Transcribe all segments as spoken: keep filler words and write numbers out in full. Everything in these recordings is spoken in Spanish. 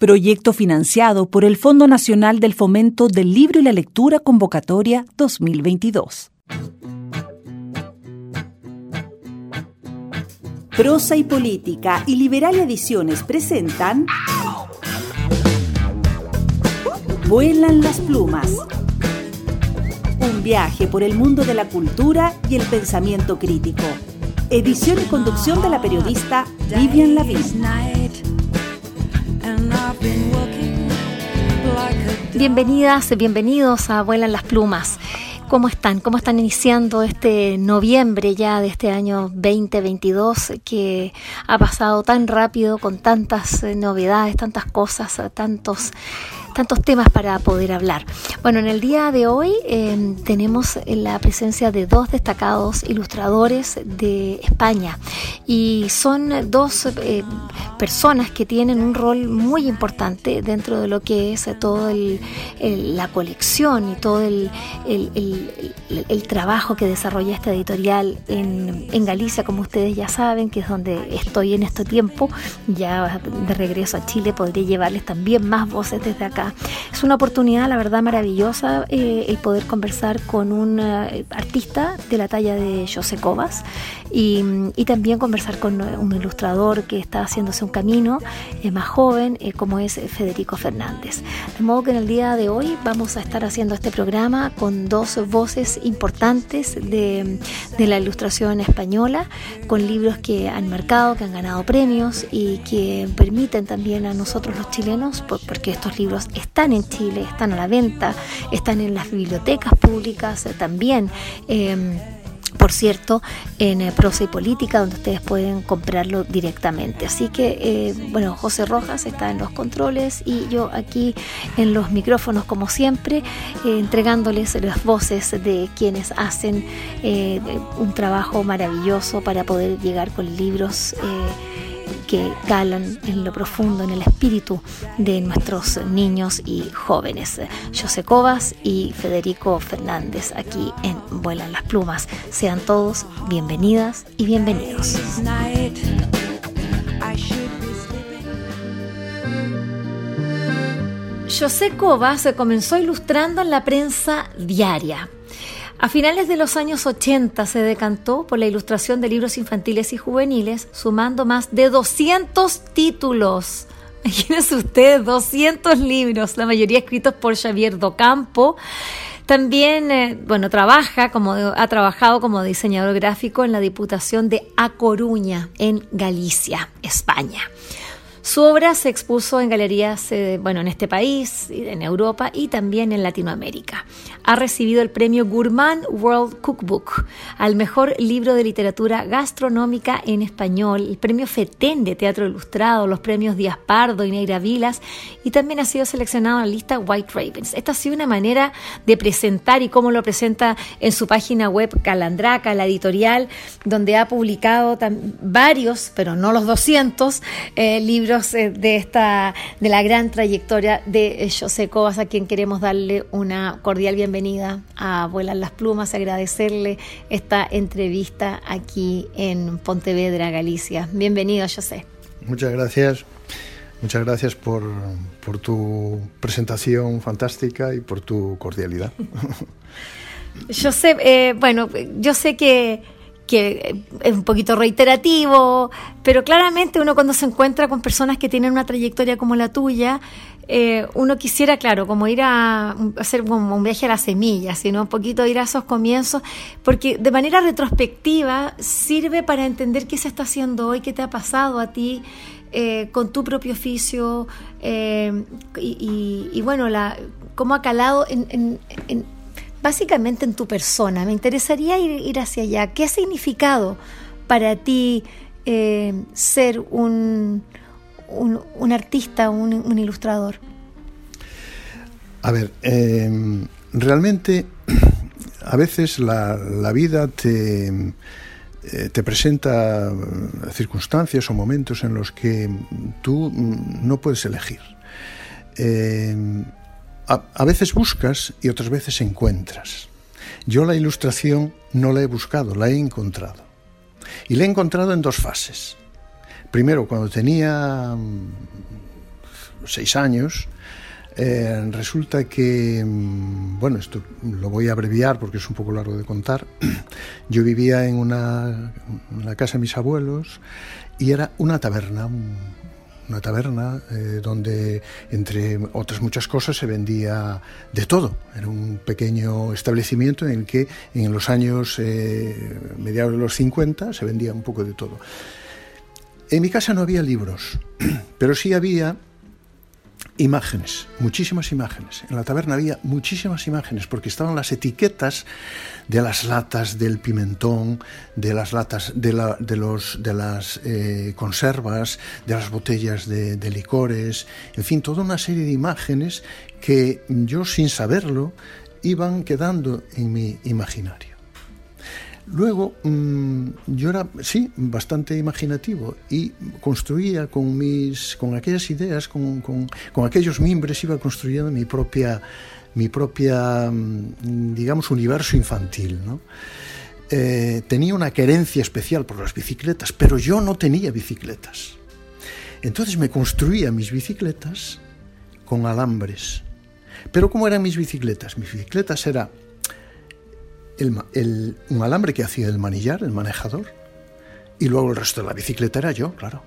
Proyecto financiado por el Fondo Nacional del Fomento del Libro y la Lectura Convocatoria dos mil veintidós. Prosa y Política y Liberalia Ediciones presentan Vuelan las plumas. Un viaje por el mundo de la cultura y el pensamiento crítico. Edición y conducción de la periodista Vivian Lavín. Bienvenidas, bienvenidos a Vuelan las plumas. ¿Cómo están? ¿Cómo están iniciando este noviembre ya de este año veinte veintidós que ha pasado tan rápido con tantas eh, novedades, tantas cosas, tantos... tantos temas para poder hablar? Bueno, en el día de hoy eh, tenemos la presencia de dos destacados ilustradores de España y son dos eh, personas que tienen un rol muy importante dentro de lo que es todo el, el, la colección y todo el, el, el, el, el trabajo que desarrolla esta editorial en, en Galicia, como ustedes ya saben, que es donde estoy en este tiempo. Ya de regreso a Chile podré llevarles también más voces desde acá. Es una oportunidad, la verdad, maravillosa eh, el poder conversar con un uh, artista de la talla de José Cobas y, y también conversar con un ilustrador que está haciéndose un camino eh, más joven, eh, como es Federico Fernández. De modo que en el día de hoy vamos a estar haciendo este programa con dos voces importantes de, de la ilustración española, con libros que han marcado, que han ganado premios y que permiten también a nosotros los chilenos, porque estos libros están en Chile, están a la venta, están en las bibliotecas públicas eh, también, eh, por cierto, en eh, Prosa y Política, donde ustedes pueden comprarlo directamente. Así que, eh, bueno, José Rojas está en los controles y yo aquí en los micrófonos, como siempre, eh, entregándoles las voces de quienes hacen eh, un trabajo maravilloso para poder llegar con libros eh, que calan en lo profundo, en el espíritu de nuestros niños y jóvenes. José Cobas y Federico Fernández aquí en Vuelan las plumas. Sean todos bienvenidas y bienvenidos. José Cobas comenzó ilustrando en la prensa diaria. A finales de los años ochenta se decantó por la ilustración de libros infantiles y juveniles, sumando más de doscientos títulos. Imagínense ustedes, doscientos libros, la mayoría escritos por Xavier Docampo. También, eh, bueno, trabaja como ha trabajado como diseñador gráfico en la Diputación de A Coruña, en Galicia, España. Su obra se expuso en galerías, eh, bueno, en este país, en Europa y también en Latinoamérica. Ha recibido el premio Gourmand World Cookbook al mejor libro de literatura gastronómica en español, el premio FETEN de Teatro Ilustrado, los premios Díaz Pardo y Neira Vilas, y también ha sido seleccionado en la lista White Ravens. Esta ha sido una manera de presentar y cómo lo presenta en su página web Calandraca, la editorial, donde ha publicado tam- varios, pero no los doscientos, eh, libros de esta de la gran trayectoria de José Cobas, a quien queremos darle una cordial bienvenida a Vuelan las plumas, agradecerle esta entrevista aquí en Pontevedra, Galicia. Bienvenido, José. Muchas gracias. Muchas gracias por, por tu presentación fantástica y por tu cordialidad. José, eh, bueno, yo sé que que es un poquito reiterativo, pero claramente uno cuando se encuentra con personas que tienen una trayectoria como la tuya, eh, uno quisiera, claro, como ir a hacer como un viaje a las semillas, sino un poquito ir a esos comienzos, porque de manera retrospectiva sirve para entender qué se está haciendo hoy, qué te ha pasado a ti eh, con tu propio oficio eh, y, y, y bueno, la cómo ha calado en, en, en básicamente en tu persona. Me interesaría ir, ir hacia allá. ¿Qué ha significado para ti eh, ser un, un, un artista, un, un ilustrador? A ver, eh, realmente a veces la, la vida te, eh, te presenta circunstancias o momentos en los que tú no puedes elegir. Eh, A, a veces buscas y otras veces encuentras. Yo la ilustración no la he buscado, la he encontrado. Y la he encontrado en dos fases. Primero, cuando tenía seis años, eh, resulta que, bueno, esto lo voy a abreviar porque es un poco largo de contar. Yo vivía en una, en la casa de mis abuelos y era una taberna, una taberna eh, donde, entre otras muchas cosas, se vendía de todo. Era un pequeño establecimiento en el que en los años eh, mediados de los cincuenta se vendía un poco de todo. En mi casa no había libros, pero sí había imágenes, muchísimas imágenes. En la taberna había muchísimas imágenes porque estaban las etiquetas de las latas del pimentón, de las latas de, la, de, los, de las eh, conservas, de las botellas de, de licores, en fin, toda una serie de imágenes que yo, sin saberlo, iban quedando en mi imaginario. Luego, mmm, yo era, sí, bastante imaginativo y construía con mis, con aquellas ideas, con, con, con aquellos mimbres, iba construyendo mi propia, mi propia, digamos, universo infantil, ¿no? Eh, tenía una querencia especial por las bicicletas, pero yo no tenía bicicletas. Entonces me construía mis bicicletas con alambres. Pero ¿cómo eran mis bicicletas? Mis bicicletas era El, el, un alambre que hacía el manillar, el manejador, y luego el resto de la bicicleta era yo, claro.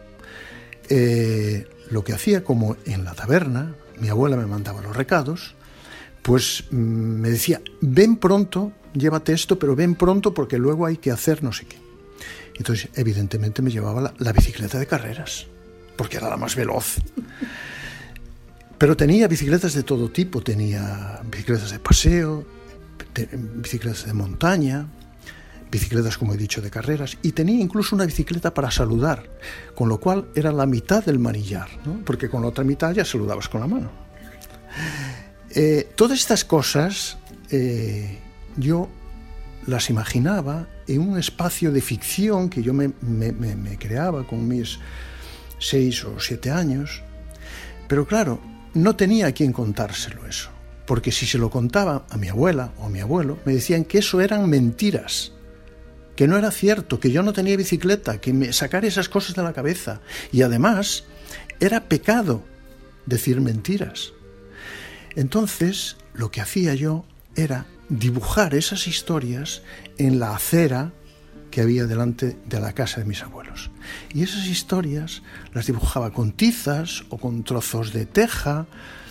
Eh, lo que hacía, como en la taberna, mi abuela me mandaba los recados, pues mmm, me decía, ven pronto, llévate esto, pero ven pronto porque luego hay que hacer no sé qué. Entonces, evidentemente, me llevaba la, la bicicleta de carreras, porque era la más veloz. Pero tenía bicicletas de todo tipo, tenía bicicletas de paseo, bicicletas de montaña, bicicletas, como he dicho, de carreras, y tenía incluso una bicicleta para saludar, con lo cual era la mitad del manillar, ¿no? Porque con la otra mitad ya saludabas con la mano. Eh, todas estas cosas eh, yo las imaginaba en un espacio de ficción que yo me, me, me, me creaba con mis seis o siete años, pero claro, no tenía a quien contárselo eso. Porque si se lo contaba a mi abuela o a mi abuelo, me decían que eso eran mentiras, que no era cierto, que yo no tenía bicicleta, que me sacara esas cosas de la cabeza. Y además, era pecado decir mentiras. Entonces, lo que hacía yo era dibujar esas historias en la acera que había delante de la casa de mis abuelos. Y esas historias las dibujaba con tizas o con trozos de teja,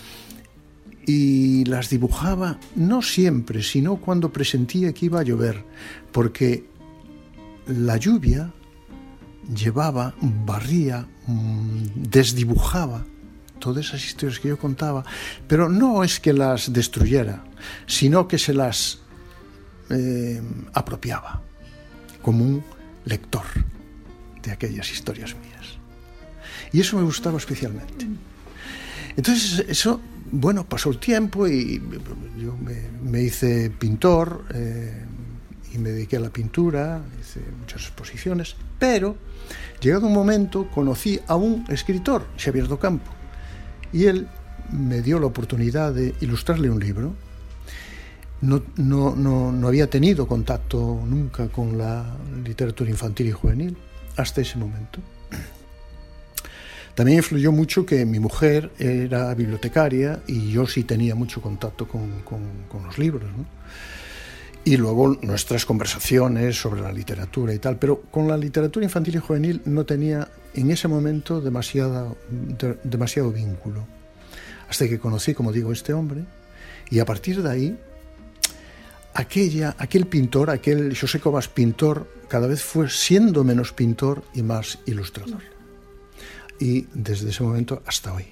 y las dibujaba no siempre, sino cuando presentía que iba a llover, porque la lluvia llevaba, barría, desdibujaba todas esas historias que yo contaba, pero no es que las destruyera, sino que se las eh, apropiaba como un lector de aquellas historias mías. Y eso me gustaba especialmente. Entonces, eso, bueno, pasó el tiempo y yo me, me hice pintor eh, y me dediqué a la pintura, hice muchas exposiciones, pero llegado un momento conocí a un escritor, Xavier Docampo, y él me dio la oportunidad de ilustrarle un libro. No, no, no, no había tenido contacto nunca con la literatura infantil y juvenil hasta ese momento. También influyó mucho que mi mujer era bibliotecaria y yo sí tenía mucho contacto con, con, con los libros, ¿no? Y luego nuestras conversaciones sobre la literatura y tal, pero con la literatura infantil y juvenil no tenía en ese momento demasiado, de, demasiado vínculo. Hasta que conocí, como digo, a este hombre, y a partir de ahí, aquella, aquel pintor, aquel Xosé Covas pintor, cada vez fue siendo menos pintor y más ilustrador. Y desde ese momento hasta hoy.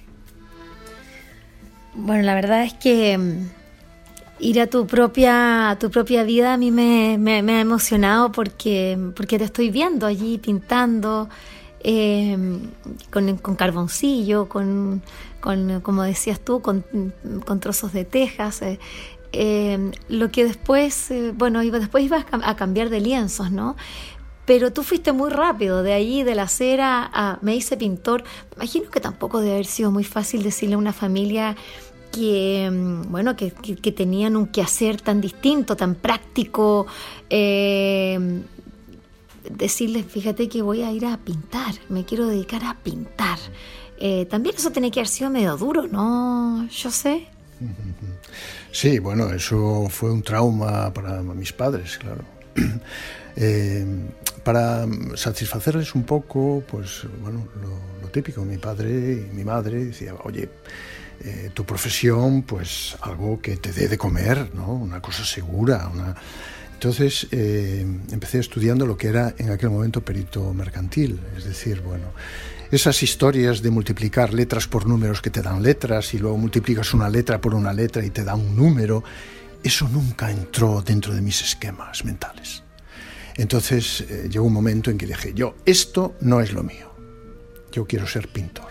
Bueno, la verdad es que ir a tu propia, a tu propia vida a mí me, me, me ha emocionado porque, porque te estoy viendo allí pintando eh, con, con carboncillo, con, con, como decías tú, con, con trozos de tejas. Eh, eh, lo que después, eh, bueno, iba, después ibas a cambiar de lienzos, ¿no? Pero tú fuiste muy rápido, de allí, de la cera a me hice pintor. Me imagino que tampoco debe haber sido muy fácil decirle a una familia que, bueno, que, que, que tenían un quehacer tan distinto, tan práctico, eh, decirles, fíjate que voy a ir a pintar, me quiero dedicar a pintar. Eh, también eso tiene que haber sido medio duro, ¿no, José? Sí, bueno, eso fue un trauma para mis padres, claro. Eh, para satisfacerles un poco, pues bueno, lo, lo típico, mi padre y mi madre decían, oye, eh, tu profesión, pues algo que te dé de comer, ¿no? Una cosa segura, una... Entonces eh, empecé estudiando lo que era en aquel momento perito mercantil, es decir, bueno, esas historias de multiplicar letras por números que te dan letras y luego multiplicas una letra por una letra y te da un número, eso nunca entró dentro de mis esquemas mentales. Entonces eh, llegó un momento en que dije, yo, esto no es lo mío, yo quiero ser pintor.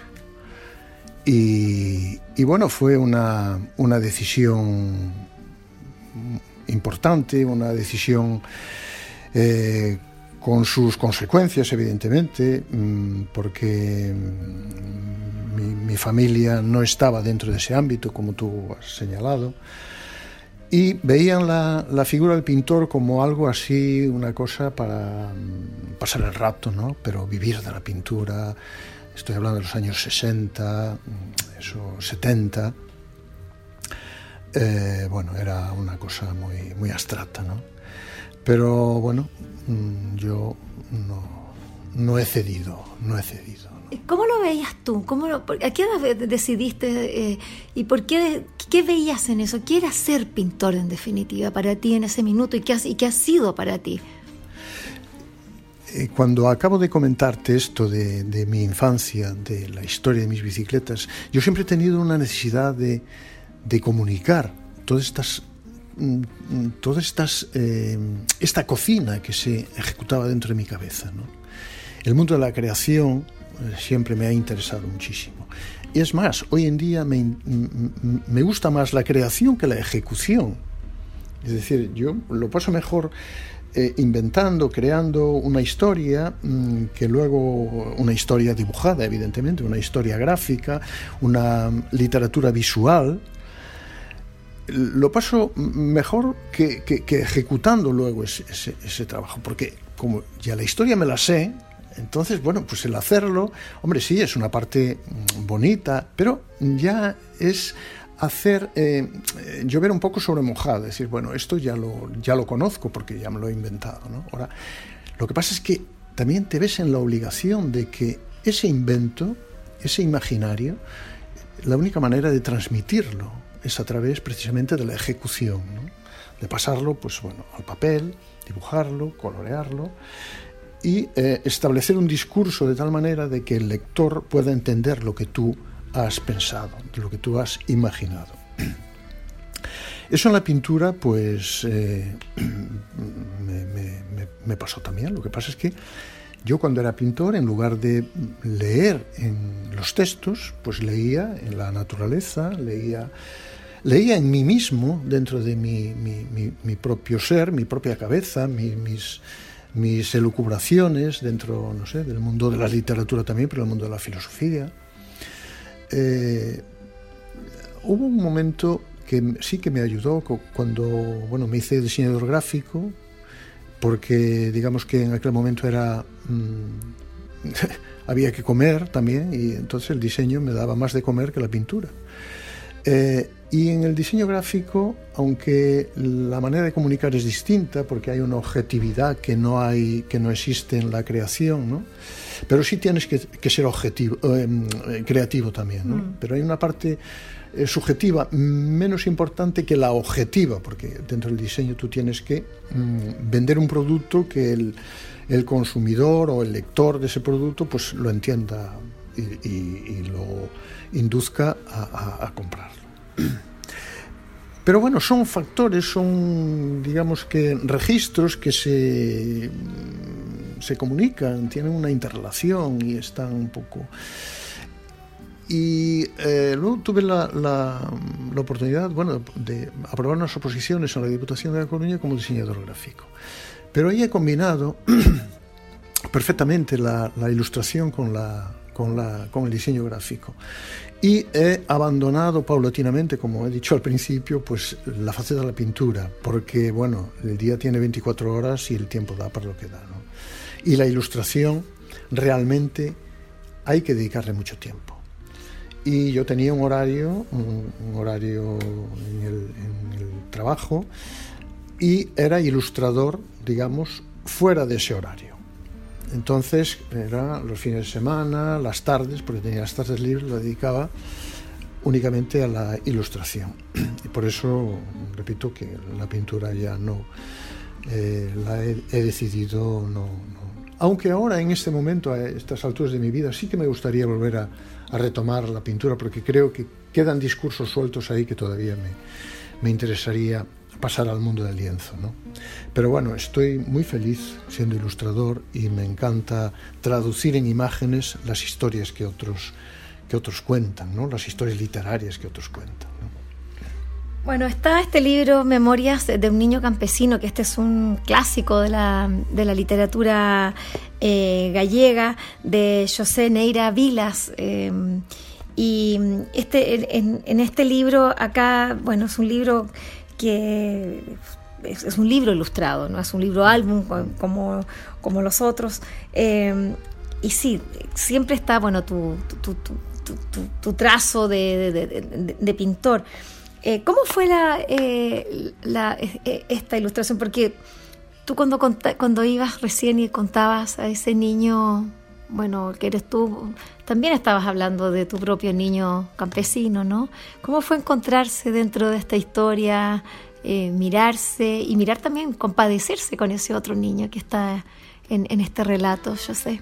Y, y bueno, fue una, una decisión importante, una decisión eh, con sus consecuencias, evidentemente, porque mi, mi familia no estaba dentro de ese ámbito, como tú has señalado, y veían la, la figura del pintor como algo así, una cosa para pasar el rato, ¿no? Pero vivir de la pintura, estoy hablando de los años sesenta, eso, setenta, Eh, bueno, era una cosa muy, muy abstracta, ¿no? Pero bueno, yo no, no he cedido, no he cedido, ¿no? ¿Cómo lo veías tú? ¿Cómo lo, ¿A qué edad decidiste eh, y por qué, qué veías en eso? ¿Qué era ser pintor en definitiva para ti en ese minuto y qué, has, y qué ha sido para ti? Eh, cuando acabo de comentarte esto de, de mi infancia, de la historia de mis bicicletas, yo siempre he tenido una necesidad de de comunicar todas estas todas estas eh, esta cocina que se ejecutaba dentro de mi cabeza, ¿no? El mundo de la creación eh, siempre me ha interesado muchísimo, y es más, hoy en día me, me gusta más la creación que la ejecución. Es decir, yo lo paso mejor eh, inventando, creando una historia mmm, que luego una historia dibujada, evidentemente, una historia gráfica, una literatura visual. Lo paso mejor que, que, que ejecutando luego ese, ese, ese trabajo, porque como ya la historia me la sé, entonces, bueno, pues el hacerlo, hombre, sí, es una parte bonita, pero ya es hacer, eh, llover un poco sobre mojado, decir, bueno, esto ya lo, ya lo conozco porque ya me lo he inventado, ¿no? Ahora, lo que pasa es que también te ves en la obligación de que ese invento, ese imaginario, la única manera de transmitirlo es a través precisamente de la ejecución, ¿no? De pasarlo, pues bueno, al papel, dibujarlo, colorearlo y eh, establecer un discurso de tal manera de que el lector pueda entender lo que tú has pensado, lo que tú has imaginado. Eso en la pintura, pues eh, me, me, me pasó también. Lo que pasa es que yo cuando era pintor, en lugar de leer en los textos, pues leía en la naturaleza, leía, leía en mí mismo, dentro de mi, mi, mi, mi propio ser, mi propia cabeza, mi, mis, mis elucubraciones dentro, no sé, del mundo de la literatura también, pero el mundo de la filosofía. Eh, hubo un momento que sí que me ayudó cuando, bueno, me hice diseñador gráfico, porque digamos que en aquel momento era mmm, había que comer también, y entonces el diseño me daba más de comer que la pintura. Eh, y en el diseño gráfico, aunque la manera de comunicar es distinta, porque hay una objetividad que no hay, que no existe en la creación, ¿no? Pero sí tienes que, que ser objetivo, eh, creativo también, ¿no? Mm. Pero hay una parte eh, subjetiva menos importante que la objetiva, porque dentro del diseño tú tienes que mm, vender un producto que el, el consumidor o el lector de ese producto pues lo entienda y, y, y lo induzca a, a, a comprarlo. Pero bueno, son factores, son, digamos que, registros que se, se comunican, tienen una interrelación y están un poco... Y eh, luego tuve la, la, la oportunidad, bueno, de aprobar unas oposiciones en la Diputación de La Coruña como diseñador gráfico. Pero ahí he combinado perfectamente la, la ilustración con, la, con, la, con el diseño gráfico. Y he abandonado paulatinamente, como he dicho al principio, pues la faceta de la pintura, porque, bueno, el día tiene veinticuatro horas y el tiempo da para lo que da, ¿no? Y la ilustración realmente hay que dedicarle mucho tiempo. y yo tenía un horario, un, un horario en el, en el trabajo, y era ilustrador, digamos, fuera de ese horario. Entonces, era los fines de semana, las tardes, porque tenía las tardes libres, lo dedicaba únicamente a la ilustración. Y por eso, repito, que la pintura ya no, eh, la he, he decidido no, no. Aunque ahora, en este momento, a estas alturas de mi vida, sí que me gustaría volver a, a retomar la pintura, porque creo que quedan discursos sueltos ahí que todavía me, me interesaría pasar al mundo del lienzo, ¿no? Pero bueno, estoy muy feliz siendo ilustrador y me encanta traducir en imágenes las historias que otros, que otros cuentan, ¿no? Las historias literarias que otros cuentan, ¿no? Bueno, está este libro, Memorias de un niño campesino, que este es un clásico de la, de la literatura eh, gallega, de José Neira Vilas. Eh, y este, en, en este libro, acá, bueno, es un libro que es, es un libro ilustrado, no es un libro álbum como, como los otros. Eh, y sí, siempre está, bueno, tu, tu, tu, tu, tu, tu trazo de, de, de, de pintor. Eh, ¿Cómo fue la, eh, la, eh, esta ilustración? Porque tú cuando, cuando ibas recién y contabas a ese niño, bueno, que eres tú, también estabas hablando de tu propio niño campesino, ¿no? ¿Cómo fue encontrarse dentro de esta historia, eh, mirarse y mirar también, compadecerse con ese otro niño que está en, en este relato, yo sé?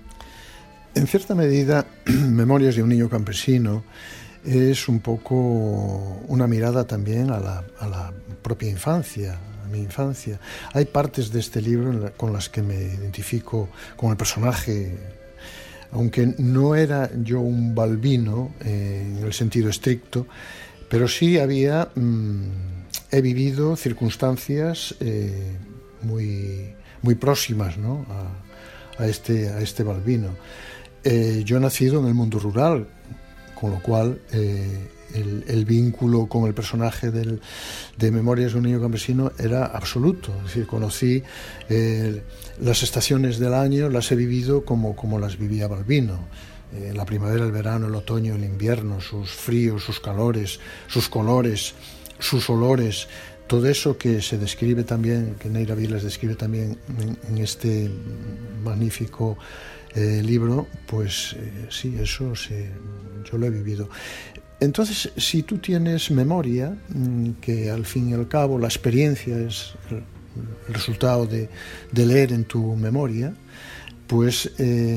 En cierta medida, Memorias de un niño campesino es un poco una mirada también a la, a la propia infancia, a mi infancia. Hay partes de este libro con las que me identifico con el personaje, aunque no era yo un balbino eh, en el sentido estricto, pero sí había, mmm, he vivido circunstancias eh, muy, muy próximas, ¿no? a, a, este, a este balbino. Eh, yo he nacido en el mundo rural, con lo cual eh, el, el vínculo con el personaje del, de Memorias de un niño campesino era absoluto. Es decir, conocí eh, las estaciones del año, las he vivido como, como las vivía Balbino. Eh, la primavera, el verano, el otoño, el invierno, sus fríos, sus calores, sus colores, sus olores, todo eso que se describe también, que Neira Vilas describe también en, en este magnífico eh, libro, pues eh, sí, eso se, yo lo he vivido. Entonces, si tú tienes memoria, que al fin y al cabo la experiencia es el resultado de, de leer en tu memoria, pues eh,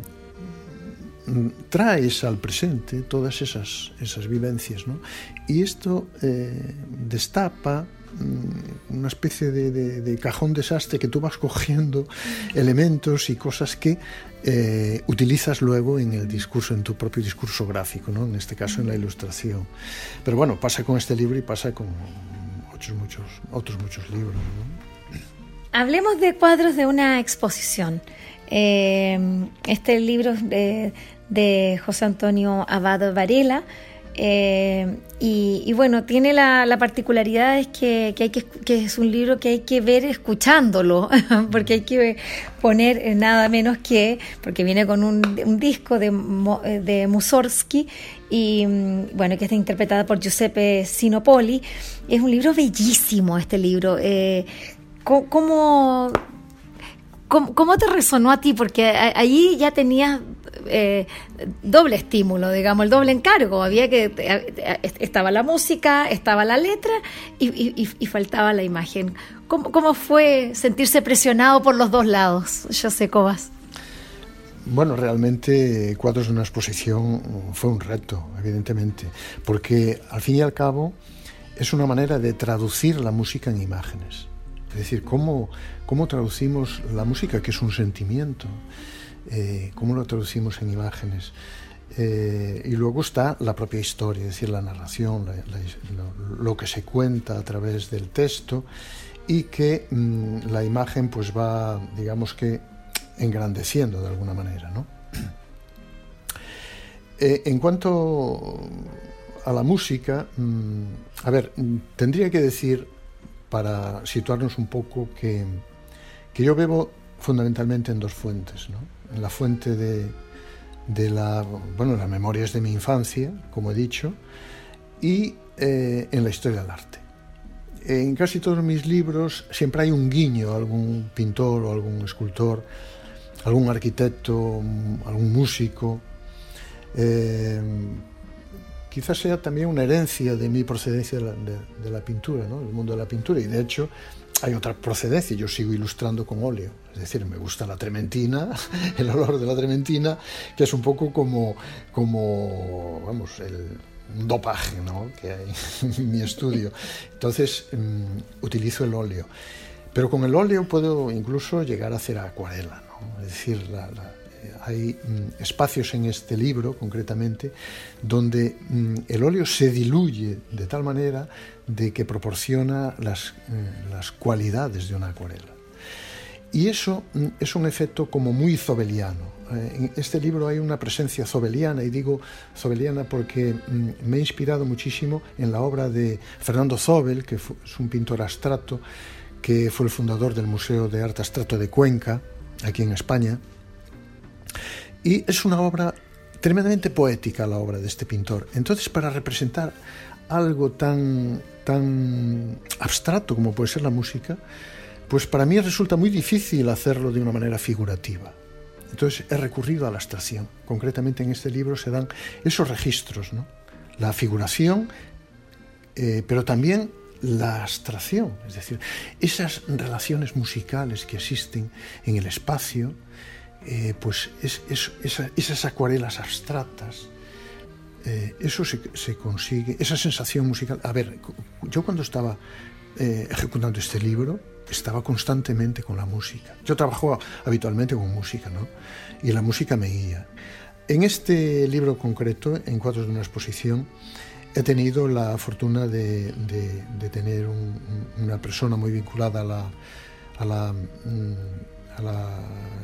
traes al presente todas esas, esas vivencias, ¿no? Y esto eh, destapa una especie de, de, de cajón desastre que tú vas cogiendo elementos y cosas que eh, utilizas luego en el discurso, en tu propio discurso gráfico, ¿no? En este caso en la ilustración. Pero bueno, pasa con este libro y pasa con otros muchos, otros muchos libros, ¿no? Hablemos de cuadros de una exposición. Eh, este libro es de, de José Antonio Abad Varela. Eh, y, y bueno, tiene la, la particularidad es que, que, hay que, que es un libro que hay que ver escuchándolo, porque hay que poner nada menos que, porque viene con un, un disco de, de Mussorgsky, y bueno, que está interpretada por Giuseppe Sinopoli. Es un libro bellísimo este libro. Eh, ¿cómo, cómo, ¿Cómo te resonó a ti? Porque allí ya tenías Eh, doble estímulo, digamos, el doble encargo. Había que estaba la música, estaba la letra y, y, y faltaba la imagen. ¿Cómo, ¿Cómo fue sentirse presionado por los dos lados, José Cobas? Bueno, realmente Cuadros de una exposición fue un reto, evidentemente, porque al fin y al cabo es una manera de traducir la música en imágenes. Es decir, cómo, cómo traducimos la música, que es un sentimiento. Eh, cómo lo traducimos en imágenes, eh, y luego está la propia historia, es decir, la narración, la, la, lo, lo que se cuenta a través del texto, y que mmm, la imagen pues va, digamos que, engrandeciendo de alguna manera, ¿no? Eh, en cuanto a la música, mmm, a ver, tendría que decir, para situarnos un poco, que, que yo bebo fundamentalmente en dos fuentes, ¿no? En la fuente de, de la, bueno, las memorias de mi infancia, como he dicho, y eh, en la historia del arte. En casi todos mis libros siempre hay un guiño a algún pintor o algún escultor, algún arquitecto, algún músico. Eh, quizás sea también una herencia de mi procedencia de la, de, de la pintura, ¿no? El mundo de la pintura, y de hecho hay otra procedencia. Yo sigo ilustrando con óleo, es decir, me gusta la trementina, el olor de la trementina, que es un poco como, como vamos, el un dopaje, ¿no?, que hay en mi estudio. Entonces um, utilizo el óleo, pero con el óleo puedo incluso llegar a hacer acuarela, ¿no? Es decir, la, la, hay um, espacios en este libro concretamente donde um, el óleo se diluye de tal manera de que proporciona las, uh, las cualidades de una acuarela. Y eso um, es un efecto como muy zobeliano. En este libro hay una presencia zobeliana, y digo zobeliana porque mm, me he inspirado muchísimo en la obra de Fernando Zobel, que fue, es un pintor abstracto, que fue el fundador del Museo de Arte Abstracto de Cuenca, aquí en España. Y es una obra tremendamente poética, la obra de este pintor. Entonces, para representar algo tan, tan abstracto como puede ser la música, pues para mí resulta muy difícil hacerlo de una manera figurativa. Entonces he recurrido a la abstracción. Concretamente en este libro se dan esos registros, ¿no? La figuración, eh, pero también la abstracción, es decir, esas relaciones musicales que existen en el espacio, eh, pues es, es, esa, esas acuarelas abstractas, eh, eso se, se consigue, esa sensación musical. A ver, yo cuando estaba eh, ejecutando este libro, estaba constantemente con la música. Yo trabajo habitualmente con música, ¿no? Y la música me guía. En este libro concreto, en cuadros de una exposición, he tenido la fortuna de, de, de tener un, una persona muy vinculada a la, a la, a la,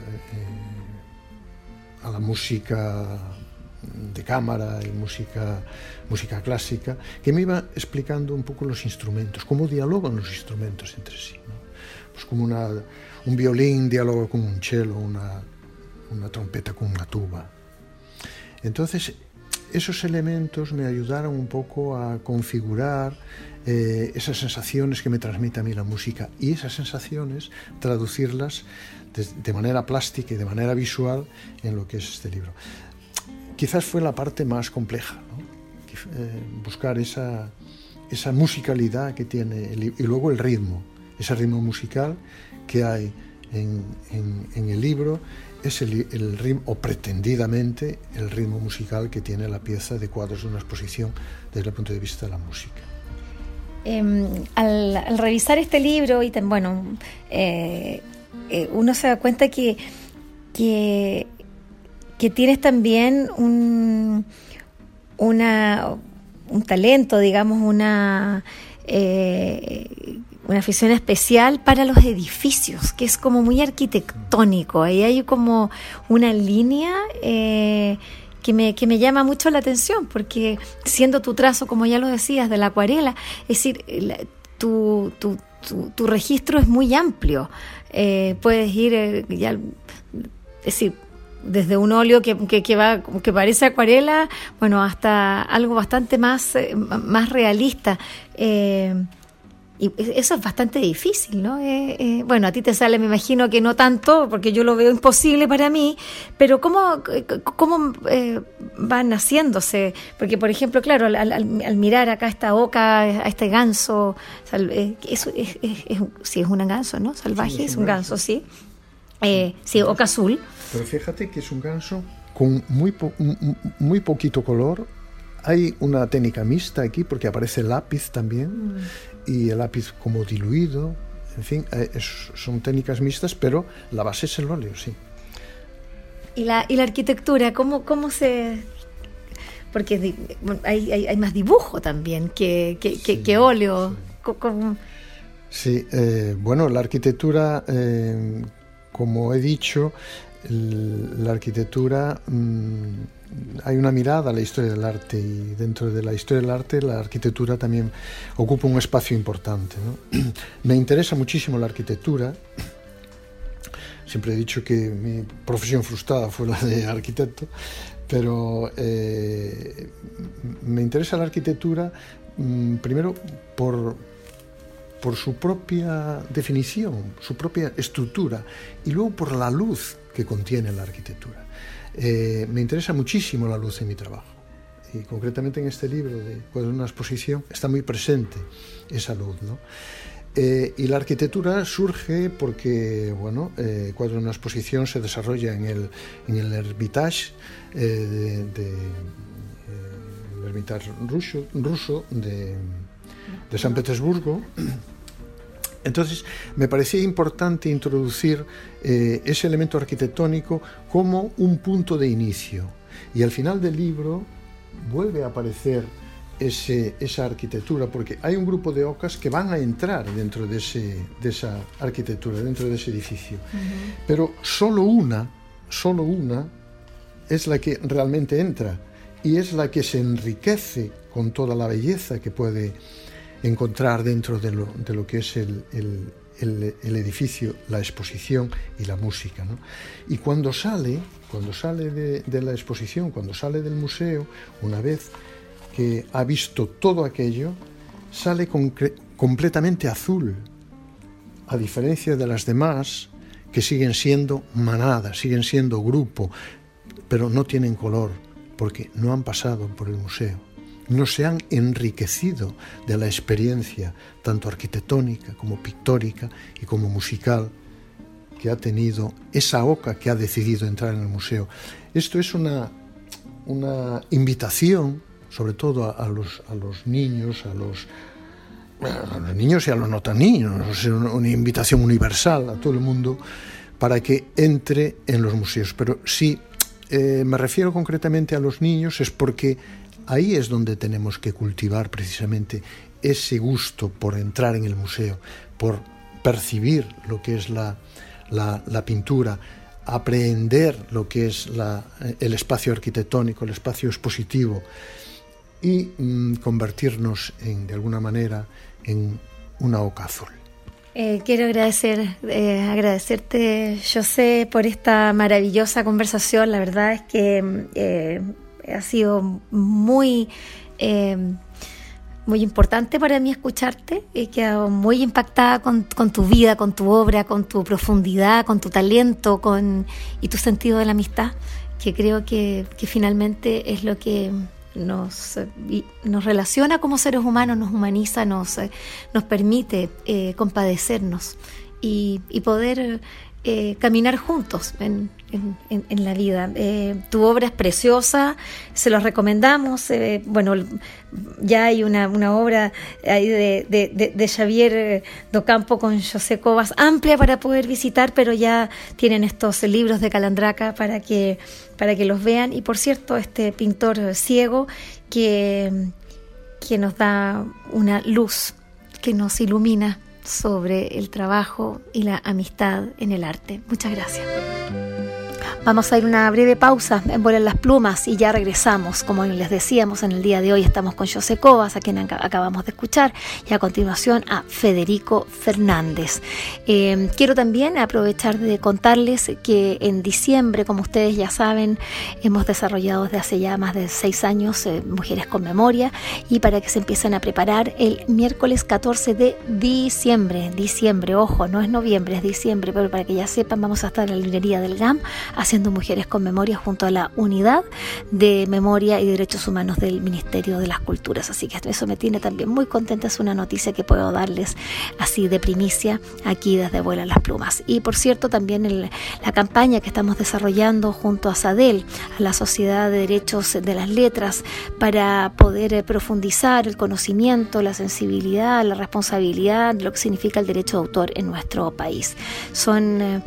eh, a la música de cámara y música, música clásica, que me iba explicando un poco los instrumentos, cómo dialogan los instrumentos entre sí, ¿no? Pues como una, un violín dialoga con un cello, una, una trompeta con una tuba. Entonces, esos elementos me ayudaron un poco a configurar eh, esas sensaciones que me transmite a mí la música, y esas sensaciones traducirlas de, de manera plástica y de manera visual en lo que es este libro. Quizás fue la parte más compleja, ¿no? Eh, buscar esa, esa musicalidad que tiene el, y luego el ritmo. Ese ritmo musical que hay en, en, en el libro es el, el ritmo, o pretendidamente el ritmo musical que tiene la pieza de cuadros de una exposición desde el punto de vista de la música. Eh, al, al revisar este libro, y ten, bueno, eh, eh, uno se da cuenta que, que, que tienes también un, una, un talento, digamos, una... Eh, una afición especial para los edificios, que es como muy arquitectónico. Ahí hay como una línea eh, que, me, que me llama mucho la atención, porque siendo tu trazo, como ya lo decías, de la acuarela, es decir, la, tu, tu, tu, tu registro es muy amplio. Eh, puedes ir, eh, ya, es decir, desde un óleo que, que, que, va, que parece acuarela, bueno, hasta algo bastante más, eh, más realista. Eh, Y eso es bastante difícil, ¿no? Eh, eh, bueno, a ti te sale, me imagino que no tanto, porque yo lo veo imposible para mí, pero ¿cómo, cómo eh, van haciéndose? Porque, por ejemplo, claro, al, al, al mirar acá esta oca, a este ganso, sal, eh, eso es, es, es, sí, es un ganso, ¿no? Salvaje, sí, es un ganso, ganso, sí. Eh, sí, oca azul. Pero fíjate que es un ganso con muy, po- muy poquito color. Hay una técnica mixta aquí porque aparece el lápiz también, mm. y el lápiz como diluido, en fin, es, son técnicas mixtas, pero la base es el óleo, sí. ¿Y la, y la arquitectura, cómo, cómo se...? Porque hay, hay, hay más dibujo también que, que, que, sí, que óleo. Sí, ¿Cómo? sí eh, bueno, la arquitectura, eh, como he dicho, el, la arquitectura... Mmm, hay una mirada a la historia del arte, y dentro de la historia del arte la arquitectura también ocupa un espacio importante, ¿no? Me interesa muchísimo la arquitectura, Siempre he dicho que mi profesión frustrada fue la de arquitecto, pero eh, me interesa la arquitectura mmm, primero por, por su propia definición, su propia estructura, y luego por la luz que contiene la arquitectura. Eh, me interesa muchísimo la luz en mi trabajo, y concretamente en este libro de Cuadros de una exposición está muy presente esa luz, ¿no? Eh, y la arquitectura surge porque, bueno, eh, Cuadros de una exposición se desarrolla en el, en el Hermitage, eh, de, de, eh, el Hermitage ruso, ruso de, de San Petersburgo. Entonces, me parecía importante introducir eh, ese elemento arquitectónico como un punto de inicio. Y al final del libro vuelve a aparecer ese, esa arquitectura, porque hay un grupo de ocas que van a entrar dentro de, ese, de esa arquitectura, dentro de ese edificio. Uh-huh. Pero solo una, solo una es la que realmente entra y es la que se enriquece con toda la belleza que puede encontrar dentro de lo, de lo que es el, el, el, el edificio, la exposición y la música, ¿no? Y cuando sale, cuando sale de, de la exposición, cuando sale del museo, una vez que ha visto todo aquello, sale concre- completamente azul, a diferencia de las demás, que siguen siendo manada, siguen siendo grupo, pero no tienen color, porque no han pasado por el museo. No se han enriquecido de la experiencia, tanto arquitectónica como pictórica y como musical, que ha tenido esa oca que ha decidido entrar en el museo. Esto es una, una invitación, sobre todo a, a, los, a los niños, a los, a los niños y a los no tan niños, es una, una invitación universal a todo el mundo para que entre en los museos. Pero si eh, me refiero concretamente a los niños es porque ahí es donde tenemos que cultivar precisamente ese gusto por entrar en el museo, por percibir lo que es la, la, la pintura, aprehender lo que es la, el espacio arquitectónico, el espacio expositivo, y mm, convertirnos en, de alguna manera en una oca azul. Eh, quiero agradecer, eh, agradecerte, José, por esta maravillosa conversación. La verdad es que eh, ha sido muy, eh, muy importante para mí escucharte. He quedado muy impactada con, con tu vida, con tu obra, con tu profundidad, con tu talento, con y tu sentido de la amistad, que creo que, que finalmente es lo que nos, nos relaciona como seres humanos, nos humaniza, nos, nos permite eh, compadecernos y, y poder eh, caminar juntos en, en, en la vida. Eh, tu obra es preciosa, se los recomendamos. Eh, bueno, ya hay una, una obra ahí de, de, de, de Xavier Docampo con José Covas, amplia para poder visitar, pero ya tienen estos libros de Calandraca para que, para que los vean. Y por cierto, este pintor ciego que, que nos da una luz, que nos ilumina sobre el trabajo y la amistad en el arte. Muchas gracias. Vamos a ir una breve pausa en Vuelan las Plumas y ya regresamos. Como les decíamos, en el día de hoy estamos con José Covas, a quien acabamos de escuchar, y a continuación a Federico Fernández. Eh, quiero también aprovechar de contarles que en diciembre, como ustedes ya saben, hemos desarrollado desde hace ya más de seis años eh, Mujeres con Memoria, y para que se empiecen a preparar el miércoles catorce de diciembre, diciembre, ojo, no es noviembre, es diciembre, pero para que ya sepan, vamos a estar en la librería del G A M haciendo Mujeres con Memoria junto a la Unidad de Memoria y Derechos Humanos del Ministerio de las Culturas. Así que eso me tiene también muy contenta, es una noticia que puedo darles así de primicia aquí desde Vuelan las Plumas. Y por cierto, también el, la campaña que estamos desarrollando junto a SADEL, a la Sociedad de Derechos de las Letras, para poder eh, profundizar el conocimiento, la sensibilidad, la responsabilidad de lo que significa el derecho de autor en nuestro país. Son eh,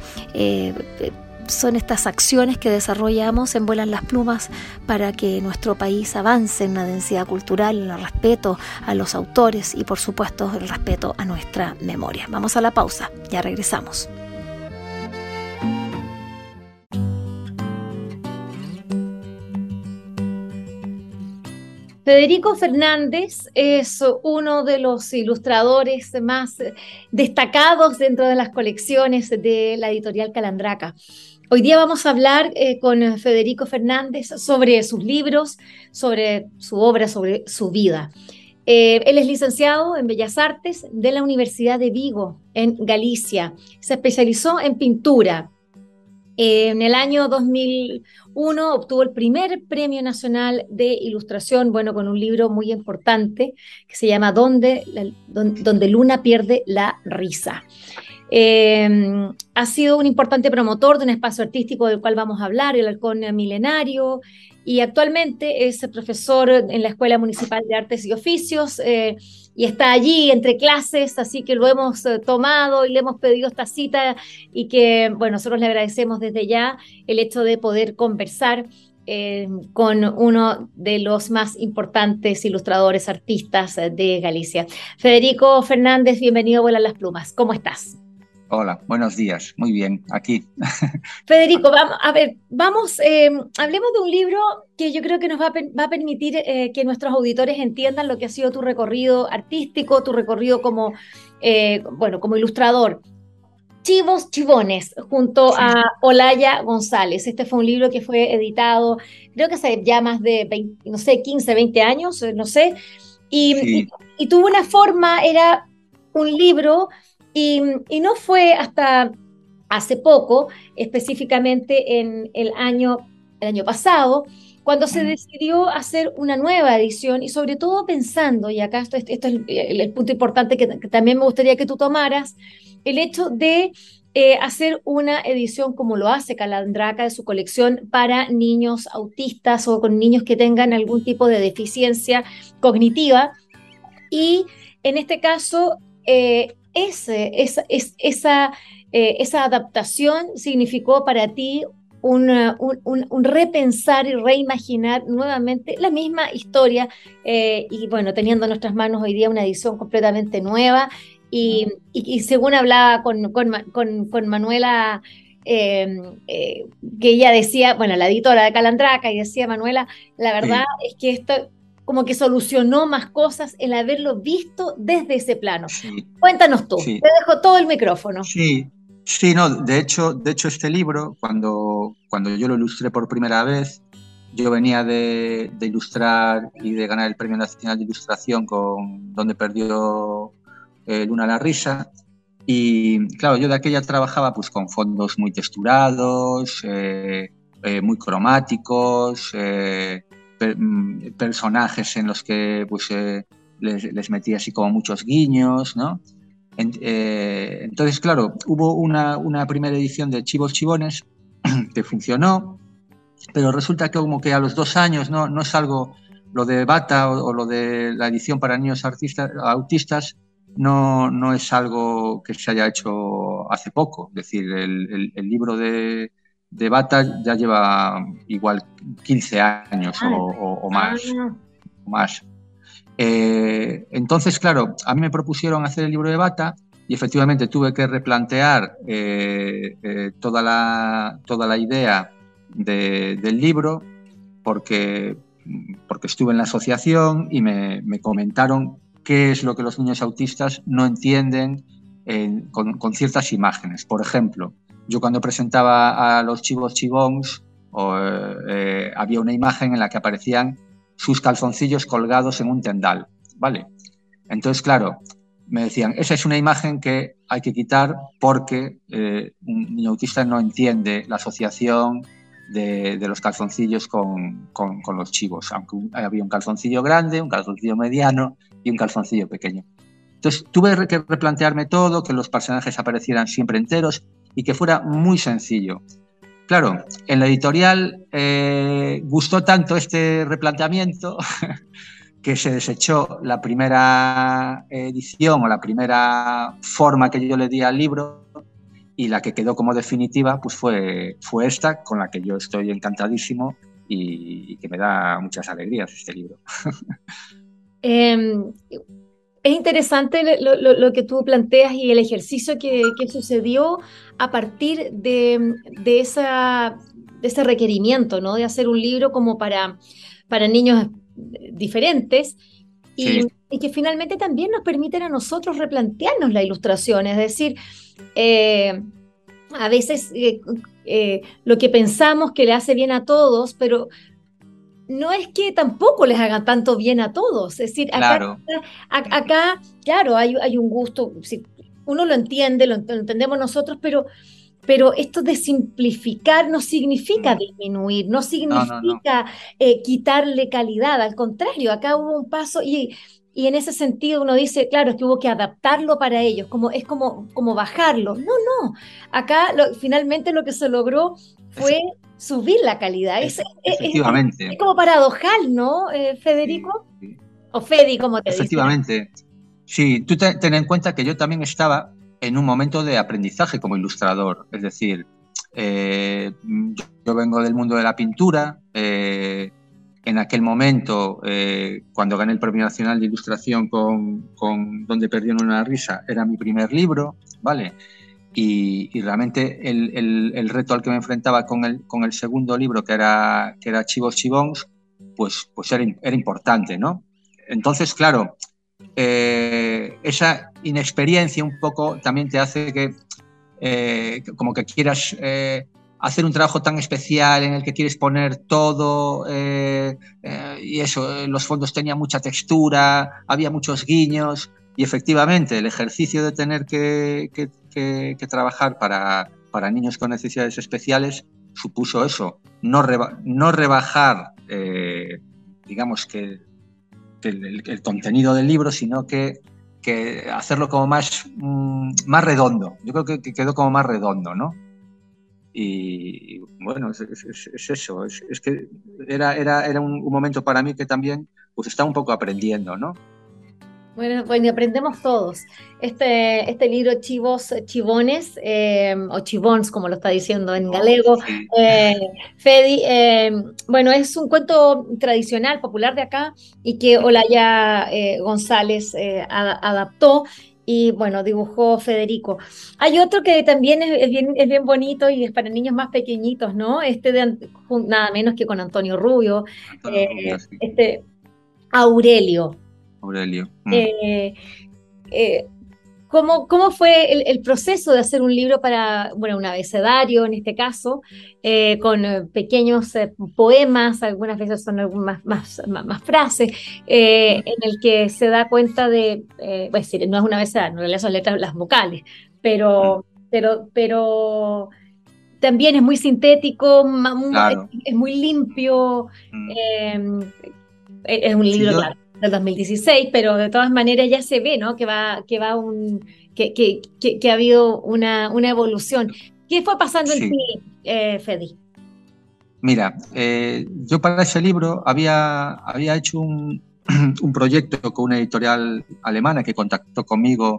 eh, Son estas acciones que desarrollamos en Vuelan las Plumas para que nuestro país avance en una densidad cultural, en el respeto a los autores y, por supuesto, el respeto a nuestra memoria. Vamos a la pausa, ya regresamos. Federico Fernández es uno de los ilustradores más destacados dentro de las colecciones de la editorial Calandraca. Hoy día vamos a hablar eh, con Federico Fernández sobre sus libros, sobre su obra, sobre su vida. Eh, él es licenciado en Bellas Artes de la Universidad de Vigo, en Galicia. Se especializó en pintura. Eh, en el año dos mil uno obtuvo el primer Premio Nacional de Ilustración, bueno, con un libro muy importante que se llama Donde, la, donde, donde Luna pierde la risa. Eh, ha sido un importante promotor de un espacio artístico del cual vamos a hablar, el Halcón Milenario, y actualmente es profesor en la Escuela Municipal de Artes y Oficios, eh, y está allí entre clases, así que lo hemos eh, tomado y le hemos pedido esta cita, y que, bueno, nosotros le agradecemos desde ya el hecho de poder conversar eh, con uno de los más importantes ilustradores, artistas de Galicia. Federico Fernández, bienvenido a Vuelan las Plumas. ¿Cómo estás? Hola, buenos días. Muy bien, aquí. Federico, vamos, a ver, vamos, eh, hablemos de un libro que yo creo que nos va a, va a permitir eh, que nuestros auditores entiendan lo que ha sido tu recorrido artístico, tu recorrido como, eh, bueno, como ilustrador. Chivos Chivones, junto sí. a Olaya González. Este fue un libro que fue editado, creo que hace ya más de veinte, no sé, quince, veinte años, no sé, y, sí. y, y tuvo una forma, era un libro. Y, y no fue hasta hace poco, específicamente en el año, el año pasado, cuando se decidió hacer una nueva edición, y sobre todo pensando, y acá esto, esto es el, el punto importante que, que también me gustaría que tú tomaras, el hecho de eh, hacer una edición como lo hace Calandraca de su colección para niños autistas o con niños que tengan algún tipo de deficiencia cognitiva. Y en este caso, eh, Ese, esa, es, esa, eh, esa adaptación significó para ti una, un, un, un repensar y reimaginar nuevamente la misma historia, eh, y bueno, teniendo en nuestras manos hoy día una edición completamente nueva, y, y, y según hablaba con, con, con, con Manuela, eh, eh, que ella decía, bueno, la editora de Calandraca, y decía, Manuela, la verdad sí. es que esto como que solucionó más cosas el haberlo visto desde ese plano. Sí. Cuéntanos tú, sí. te dejo todo el micrófono. Sí, sí, no, de hecho, de hecho este libro, cuando, cuando yo lo ilustré por primera vez, yo venía de, de ilustrar y de ganar el Premio Nacional de Ilustración con Donde perdió eh, Luna la risa, y claro, yo de aquella trabajaba pues con fondos muy texturados, eh, eh, muy cromáticos, eh, Per, personajes en los que pues, eh, les, les metía así como muchos guiños, ¿no? En, eh, entonces, claro, hubo una, una primera edición de Chivos Chivones que funcionó, pero resulta que como que a los dos años, no, no es algo, lo de Bata o, o lo de la edición para niños artistas, autistas, no, no es algo que se haya hecho hace poco. Es decir, el, el, el libro de de Bata ya lleva igual quince años ah, o, o, o más. Ah. O más. Eh, entonces, claro, a mí me propusieron hacer el libro de Bata y efectivamente tuve que replantear eh, eh, toda, la, toda la idea de, del libro porque, porque estuve en la asociación y me, me comentaron qué es lo que los niños autistas no entienden eh, con, con ciertas imágenes. Por ejemplo, yo cuando presentaba a los Chivos Chivons o, eh, había una imagen en la que aparecían sus calzoncillos colgados en un tendal, ¿vale? Entonces, claro, me decían, esa es una imagen que hay que quitar porque eh, un niño autista no entiende la asociación de, de los calzoncillos con, con, con los chivos, aunque había un calzoncillo grande, un calzoncillo mediano y un calzoncillo pequeño. Entonces, tuve que replantearme todo, que los personajes aparecieran siempre enteros y que fuera muy sencillo. Claro, en la editorial eh, gustó tanto este replanteamiento que se desechó la primera edición o la primera forma que yo le di al libro, y la que quedó como definitiva pues fue, fue esta, con la que yo estoy encantadísimo y, y que me da muchas alegrías este libro. Eh, Es interesante lo, lo, lo que tú planteas y el ejercicio que, que sucedió a partir de, de, esa, de ese requerimiento, ¿no? De hacer un libro como para, para niños diferentes y, Sí. y que finalmente también nos permiten a nosotros replantearnos la ilustración, es decir, eh, a veces eh, eh, lo que pensamos que le hace bien a todos, pero no es que tampoco les hagan tanto bien a todos. Es decir, acá, Claro. a- acá claro, hay, hay un gusto, si uno lo entiende, lo, ent- lo entendemos nosotros, pero, pero esto de simplificar no significa Mm. disminuir, no No, no, no. significa eh, quitarle calidad, al contrario, acá hubo un paso y, y en ese sentido uno dice, claro, es que hubo que adaptarlo para ellos, como, es como, como bajarlo. No, no, acá lo- finalmente lo que se logró fue Efe- subir la calidad. Es, es, efe- es- es efectivamente. como paradojal, ¿no, eh, Sí, Federico? sí. O Fedi, como te dicen. Efectivamente. Sí, tú te- ten en cuenta que yo también estaba en un momento de aprendizaje como ilustrador. Es decir, eh, yo, yo vengo del mundo de la pintura. eh, en aquel momento, eh, cuando gané el Premio Nacional de Ilustración con, con Donde perdieron una risa, era mi primer libro, ¿vale? Y, y realmente el, el, el reto al que me enfrentaba con el, con el segundo libro, que era, que era Chivos Chibons, pues, pues era, era importante, ¿no? Entonces, claro, eh, esa inexperiencia un poco también te hace que eh, como que quieras eh, hacer un trabajo tan especial en el que quieres poner todo eh, eh, y eso, eh, los fondos tenían mucha textura, había muchos guiños y efectivamente el ejercicio de tener que, que, que, que trabajar para, para niños con necesidades especiales supuso eso, no, reba no rebajar eh, digamos que el, el, el contenido del libro, sino que, que hacerlo como más, mmm, más redondo. Yo creo que, que, quedó como más redondo, ¿no? Y, y bueno, es, es, es eso. Es, es, que era, era, era un, un momento para mí que también pues estaba un poco aprendiendo, ¿no? Bueno, bueno, y aprendemos todos. Este, este libro Chivos, Chivones, eh, o Chibons, como lo está diciendo en galego, Sí. eh, Fedi, eh, bueno, es un cuento tradicional, popular de acá, y que Olaya eh, González eh, ad adaptó y, bueno, dibujó Federico. Hay otro que también es, es, bien, es bien bonito y es para niños más pequeñitos, ¿no? Este de nada menos que con Antonio Rubio, Antonio eh, Rubio, sí. este Aurelio. Aurelio. Mm. Eh, eh, ¿cómo, ¿Cómo fue el, el proceso de hacer un libro para, bueno, un abecedario en este caso, eh, con eh, pequeños eh, poemas, algunas veces son más, más, más, más frases, eh, en el que se da cuenta de, eh, es decir, no es un abecedario, en realidad son letras, las vocales, pero, Mm. pero, pero también es muy sintético, Claro. es, es muy limpio, Mm. eh, es un Sí, libro, yo... claro, del dos mil dieciséis, pero de todas maneras ya se ve, ¿no? Que va, que va un, que, que, que, que ha habido una, una evolución. ¿Qué fue pasando en Sí. ti, eh, Fedi? Mira, eh, yo para ese libro había, había hecho un, un proyecto con una editorial alemana que contactó conmigo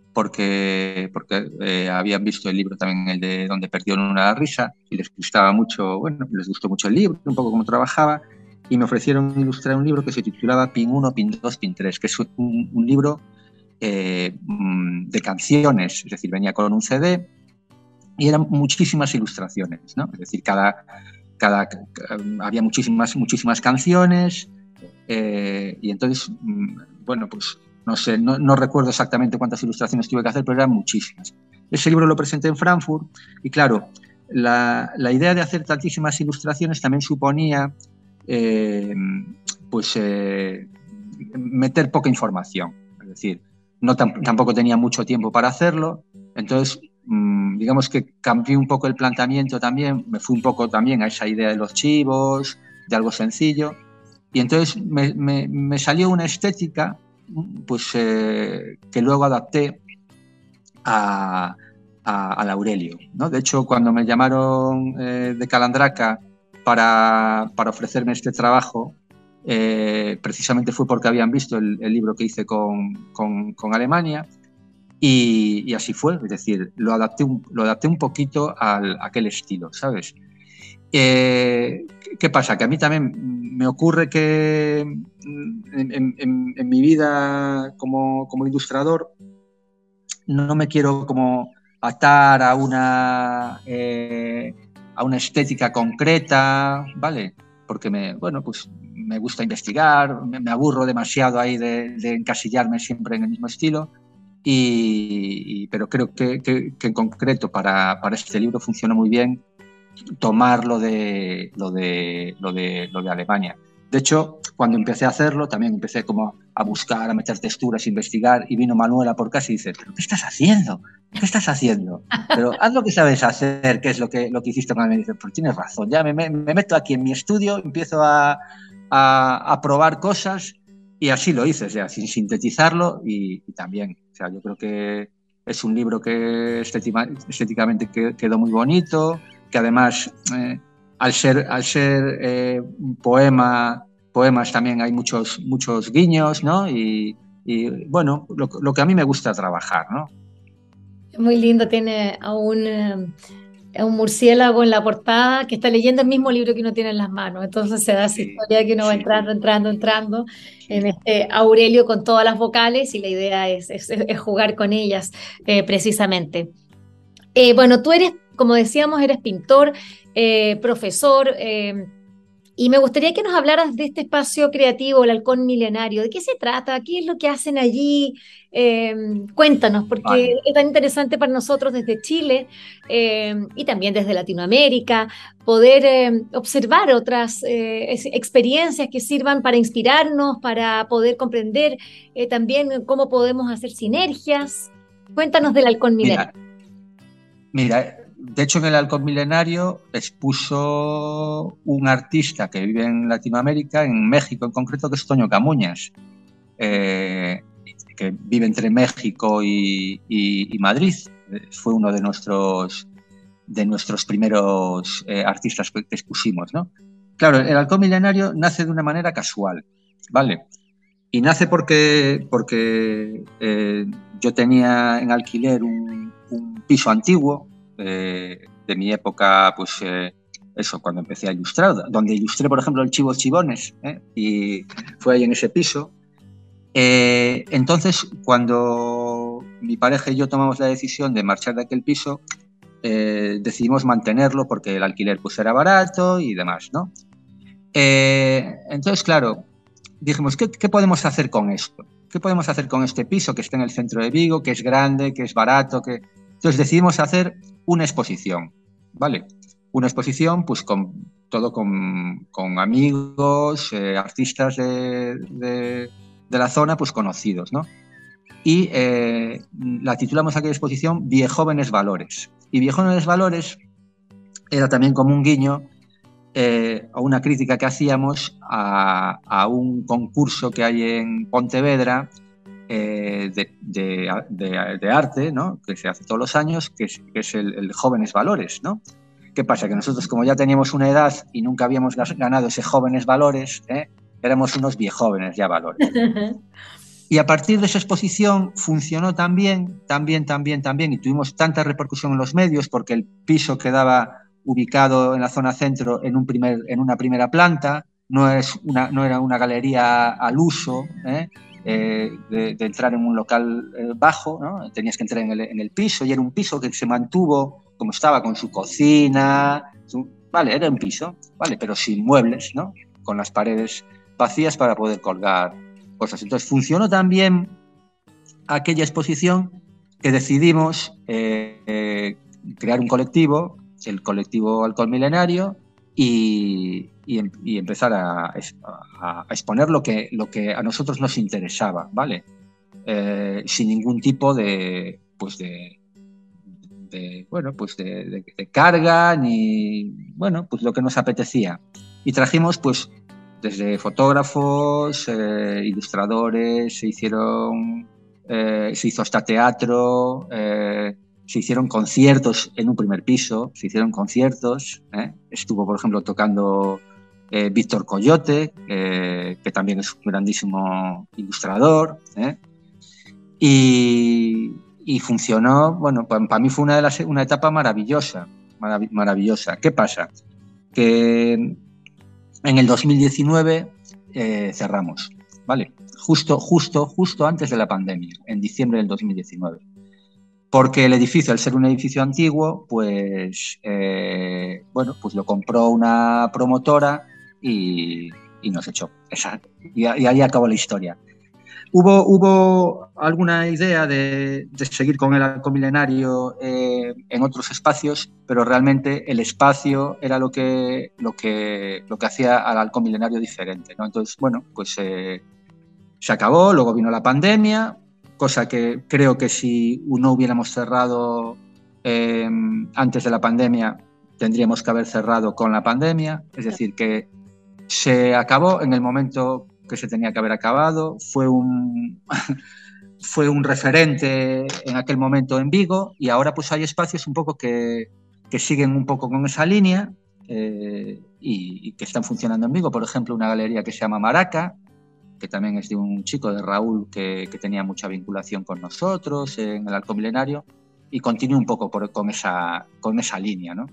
porque, porque eh, habían visto el libro también, el de Donde perdieron una risa, y les gustaba mucho, bueno, les gustó mucho el libro, un poco cómo trabajaba, y me ofrecieron ilustrar un libro que se titulaba Pin uno, Pin dos, Pin tres, que es un, un libro eh, de canciones, es decir, venía con un C D y eran muchísimas ilustraciones, ¿no? Es decir, cada, cada, había muchísimas, muchísimas canciones eh, y entonces, bueno, pues no sé, no, no recuerdo exactamente cuántas ilustraciones tuve que hacer, pero eran muchísimas. Ese libro lo presenté en Frankfurt y claro, la, la idea de hacer tantísimas ilustraciones también suponía eh, pues eh, meter poca información, es decir, no tam tampoco tenía mucho tiempo para hacerlo, entonces mmm, digamos que cambié un poco el planteamiento también, me fui un poco también a esa idea de los chivos, de algo sencillo, y entonces me, me, me salió una estética pues eh, que luego adapté a, a, al Aurelio, ¿no? De hecho, cuando me llamaron eh, de Calandraca para, para ofrecerme este trabajo, eh, precisamente fue porque habían visto el, el libro que hice con, con, con Alemania y, y así fue, es decir, lo adapté un, lo adapté un poquito al, a aquel estilo, ¿sabes? Eh, ¿Qué pasa? Que a mí también me ocurre que en, en, en mi vida como, como ilustrador no me quiero como atar a una, eh, a una estética concreta, ¿vale? Porque me, bueno, pues me gusta investigar, me, me aburro demasiado ahí de, de encasillarme siempre en el mismo estilo, y, y, pero creo que, que, que en concreto para, para este libro funcionó muy bien tomar lo de, lo de, lo de, lo de Alemania. De hecho, cuando empecé a hacerlo, también empecé como a buscar, a meter texturas, a investigar, y vino Manuela por casa y dice, ¿pero qué estás haciendo? ¿Qué estás haciendo? Pero haz lo que sabes hacer, que es lo que, lo que hiciste con Alemania. Y dice, pues tienes razón, ya me, me, me meto aquí en mi estudio, empiezo a, a, a probar cosas, y así lo hice, o sea, sin sintetizarlo, y, y también, o sea, yo creo que es un libro que estética, estéticamente quedó muy bonito, que además, eh, al ser, al ser eh, un poema, poemas también hay muchos, muchos guiños, ¿no? Y, y bueno, lo, lo que a mí me gusta trabajar, ¿no? Muy lindo, tiene a un, a un murciélago en la portada que está leyendo el mismo libro que uno tiene en las manos, entonces se da esa Sí, historia que uno sí, va entrando, entrando, entrando sí. en este Aurelio con todas las vocales, y la idea es, es, es jugar con ellas, eh, precisamente. Eh, bueno, tú eres, como decíamos, eres pintor, eh, profesor, eh, y me gustaría que nos hablaras de este espacio creativo, el Halcón Milenario. ¿De qué se trata? ¿Qué es lo que hacen allí? Eh, cuéntanos, porque Vale. es tan interesante para nosotros desde Chile, eh, y también desde Latinoamérica, poder eh, observar otras eh, experiencias que sirvan para inspirarnos, para poder comprender eh, también cómo podemos hacer sinergias. Cuéntanos del Halcón Milenario. Mira, Mira, de hecho en el Halcón Milenario expuso un artista que vive en Latinoamérica, en México en concreto, que es Toño Camuñas, eh, que vive entre México y, y, y Madrid. Fue uno de nuestros, de nuestros primeros eh, artistas que expusimos, ¿no? Claro, el Halcón Milenario nace de una manera casual, ¿vale? Y nace porque, porque eh, yo tenía en alquiler un, un piso antiguo eh, de mi época, pues eh, eso, cuando empecé a ilustrar, donde ilustré, por ejemplo, el Chivos Chibones, ¿eh? Y fue ahí en ese piso. Eh, entonces, cuando mi pareja y yo tomamos la decisión de marchar de aquel piso, eh, decidimos mantenerlo porque el alquiler pues era barato y demás, ¿no? Eh, entonces, claro, dijimos, ¿qué, ¿qué podemos hacer con esto? ¿Qué podemos hacer con este piso que está en el centro de Vigo, que es grande, que es barato? Que... Entonces decidimos hacer una exposición, ¿vale? Una exposición, pues, con todo con, con amigos, eh, artistas de, de, de la zona, pues, conocidos, ¿no? Y eh, la titulamos aquella exposición Viejóvenes Valores. Y Viejóvenes Valores era también como un guiño Eh, a una crítica que hacíamos a, a un concurso que hay en Pontevedra eh, de, de, de, de arte, ¿no? Que se hace todos los años, que es, que es el, el Jóvenes Valores, ¿no? ¿Qué pasa? Que nosotros, como ya teníamos una edad y nunca habíamos ganado ese Jóvenes Valores, ¿eh? Éramos unos viejóvenes ya valores. Y a partir de esa exposición funcionó también, también, también, también, y tuvimos tanta repercusión en los medios porque el piso quedaba ubicado en la zona centro en, un primer, en una primera planta, no, es una, no era una galería al uso, ¿eh? Eh, de, de entrar en un local eh, bajo, ¿no? Tenías que entrar en el, en el piso, y era un piso que se mantuvo como estaba, con su cocina, su, vale, era un piso, vale, pero sin muebles, ¿no? Con las paredes vacías para poder colgar cosas. Entonces funcionó también aquella exposición que decidimos eh, eh, crear un colectivo, el colectivo Halcón Milenario, y, y, y empezar a, a, a exponer lo que, lo que a nosotros nos interesaba, ¿vale? Eh, sin ningún tipo de, pues de, de bueno, pues de, de, de carga, ni, bueno, pues lo que nos apetecía. Y trajimos, pues, desde fotógrafos, eh, ilustradores, se hicieron, eh, se hizo hasta teatro, eh, se hicieron conciertos en un primer piso, se hicieron conciertos, ¿eh? Estuvo, por ejemplo, tocando eh, Víctor Coyote, eh, que también es un grandísimo ilustrador, ¿eh? y, y funcionó, bueno, para, para mí fue una, de las, una etapa maravillosa, marav maravillosa. ¿Qué pasa? Que en el dos mil diecinueve eh, cerramos, ¿vale? Justo, justo, justo antes de la pandemia, en diciembre del dos mil diecinueve. Porque el edificio, al ser un edificio antiguo, pues, eh, bueno, pues lo compró una promotora y, y nos echó. Esa, y, y ahí acabó la historia. Hubo, hubo alguna idea de, de seguir con el halcón milenario eh, en otros espacios, pero realmente el espacio era lo que, lo que, lo que hacía al halcón milenario diferente, ¿no? Entonces, bueno, pues eh, se acabó, luego vino la pandemia, cosa que creo que si no hubiéramos cerrado eh, antes de la pandemia, tendríamos que haber cerrado con la pandemia, es decir, que se acabó en el momento que se tenía que haber acabado, fue un, fue un referente en aquel momento en Vigo y ahora pues hay espacios un poco que, que siguen un poco con esa línea eh, y, y que están funcionando en Vigo. Por ejemplo, una galería que se llama Maraca, que también es de un chico, de Raúl, que, que tenía mucha vinculación con nosotros en el Halcón Milenario y continúa un poco por, con, esa, con esa línea, ¿no?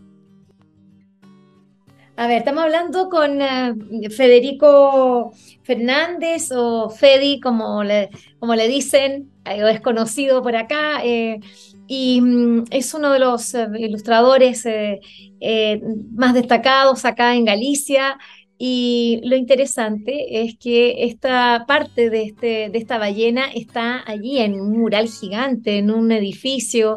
A ver, estamos hablando con uh, Federico Fernández o Fedi, como le, como le dicen, eh, o es conocido por acá, eh, y um, es uno de los uh, ilustradores eh, eh, más destacados acá en Galicia. Y lo interesante es que esta parte de, este, de esta ballena está allí en un mural gigante, en un edificio.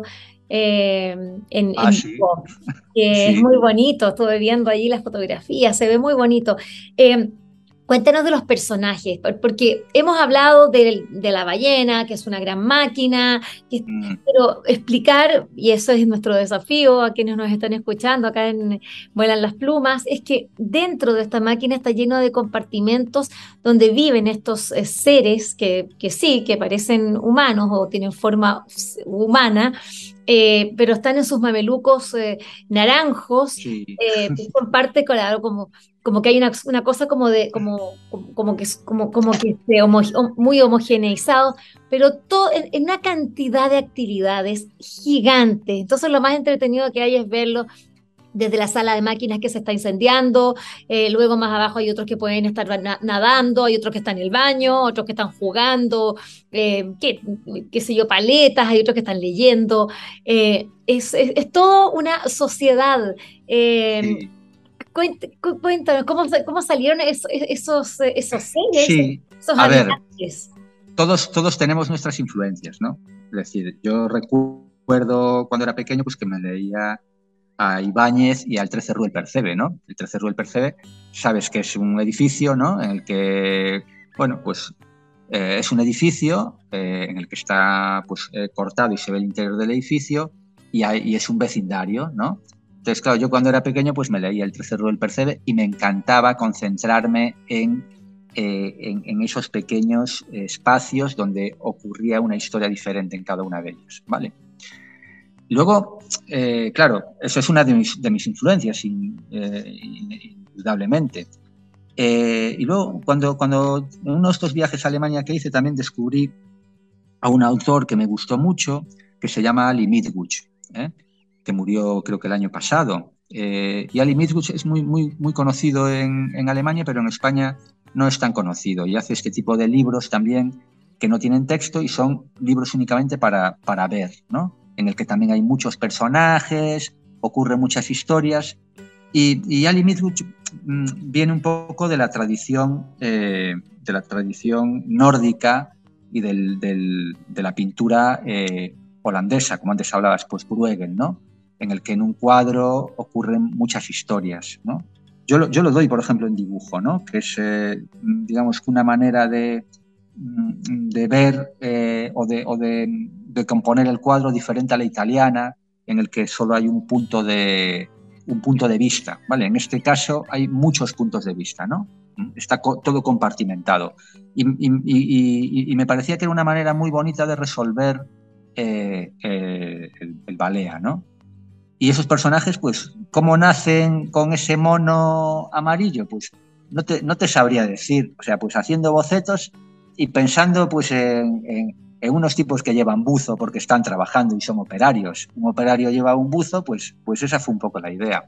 Eh, en, Ah, en sí. que es Sí. muy bonito, estuve viendo allí las fotografías, se ve muy bonito. Eh, cuéntanos de los personajes, porque hemos hablado de, de la ballena, que es una gran máquina, que, Mm. pero explicar, y eso es nuestro desafío a quienes nos están escuchando acá en Vuelan las Plumas, es que dentro de esta máquina está lleno de compartimentos donde viven estos eh, seres que, que sí, que parecen humanos o tienen forma humana, eh, pero están en sus mamelucos eh, naranjos, Sí. eh, que son parte, claro, como, como que hay una, una cosa como de, como, como, como que como, como que esté homo, muy homogeneizado, pero todo en, en una cantidad de actividades gigantes. Entonces lo más entretenido que hay es verlo desde la sala de máquinas que se está incendiando, eh, luego más abajo hay otros que pueden estar na nadando, hay otros que están en el baño, otros que están jugando, eh, qué, qué sé yo, paletas, hay otros que están leyendo. Eh, es, es, es todo una sociedad. Eh, Sí. Cuéntanos, ¿cómo, cómo salieron esos, esos, esos seres, Sí. esos A habitantes? ver, todos, todos tenemos nuestras influencias, ¿no? Es decir, yo recuerdo cuando era pequeño pues que me leía a Ibáñez y al trece Rue el Percebe, ¿no? El trece Rue el Percebe, sabes que es un edificio, ¿no? En el que, bueno, pues eh, es un edificio eh, en el que está pues eh, cortado y se ve el interior del edificio y, hay, y es un vecindario, ¿no? Entonces, claro, yo cuando era pequeño pues me leía el trece Rue el Percebe y me encantaba concentrarme en, eh, en, en esos pequeños eh, espacios donde ocurría una historia diferente en cada una de ellos, ¿vale? Luego, eh, claro, eso es una de mis, de mis influencias, in, eh, indudablemente. Eh, y luego, cuando, cuando en uno de estos viajes a Alemania que hice, también descubrí a un autor que me gustó mucho, que se llama Ali Midwich, ¿eh? que murió creo que el año pasado. Eh, y Ali Midwich es muy, muy, muy conocido en, en Alemania, pero en España no es tan conocido. Y hace este tipo de libros también que no tienen texto y son libros únicamente para, para ver, ¿no? En el que también hay muchos personajes, ocurren muchas historias, y, y Ali Midwich mmm, viene un poco de la tradición, eh, de la tradición nórdica y del, del, de la pintura eh, holandesa, como antes hablabas, pues Bruegel, ¿no? En el que en un cuadro ocurren muchas historias, ¿no? Yo lo, yo lo doy, por ejemplo, en dibujo, ¿no? Que es, eh, digamos, una manera de, de ver eh, o, de, o de, de componer el cuadro diferente a la italiana, en el que solo hay un punto de, un punto de vista, ¿vale? En este caso hay muchos puntos de vista, ¿no? Está co todo compartimentado. Y, y, y, y me parecía que era una manera muy bonita de resolver eh, eh, el, el balea, ¿no? Y esos personajes, pues, ¿cómo nacen con ese mono amarillo? Pues no te, no te sabría decir. O sea, pues haciendo bocetos y pensando pues en, en, en unos tipos que llevan buzo porque están trabajando y son operarios. Un operario lleva un buzo, pues, pues esa fue un poco la idea.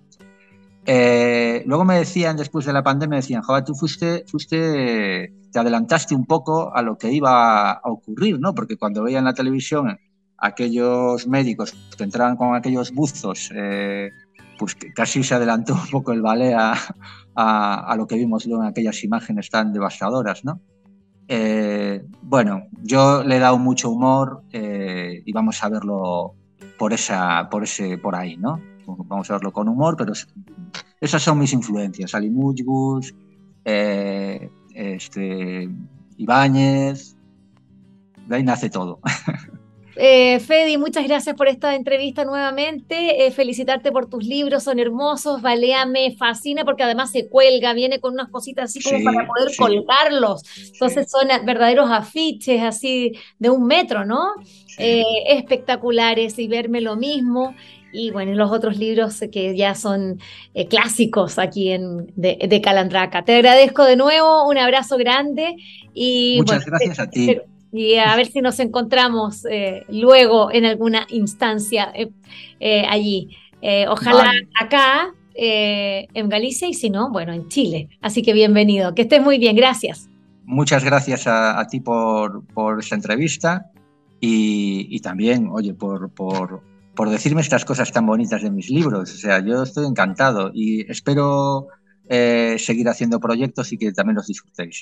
Eh, luego me decían, después de la pandemia, me decían, joder, tú fuiste, fuiste, te adelantaste un poco a lo que iba a ocurrir, ¿no? Porque cuando veía en la televisión aquellos médicos que entraban con aquellos buzos eh, pues que casi se adelantó un poco el ballet a, a, a lo que vimos luego en aquellas imágenes tan devastadoras, ¿no? Eh, bueno, yo le he dado mucho humor eh, y vamos a verlo por esa, por ese, por ahí, ¿no? Vamos a verlo con humor, pero esas son mis influencias. Ali Muchbus, eh, este, Ibáñez, de ahí nace todo. Eh, Fedi, muchas gracias por esta entrevista nuevamente. Eh, felicitarte por tus libros, son hermosos. Balea me fascina porque además se cuelga, viene con unas cositas así como sí, para poder sí. colgarlos. Entonces sí. son verdaderos afiches así de un metro, ¿no? Sí. Eh, espectaculares y verme lo mismo. Y bueno, los otros libros que ya son eh, clásicos aquí en, de, de Calandraca. Te agradezco de nuevo, un abrazo grande. Y, muchas bueno, gracias a ti. Y a ver si nos encontramos eh, luego en alguna instancia eh, eh, allí. Eh, ojalá vale. acá, eh, en Galicia, y si no, bueno, en Chile. Así que bienvenido. Que estés muy bien. Gracias. Muchas gracias a, a ti por, por esta entrevista y, y también, oye, por, por, por decirme estas cosas tan bonitas de mis libros. O sea, yo estoy encantado y espero eh, seguir haciendo proyectos y que también los disfrutéis.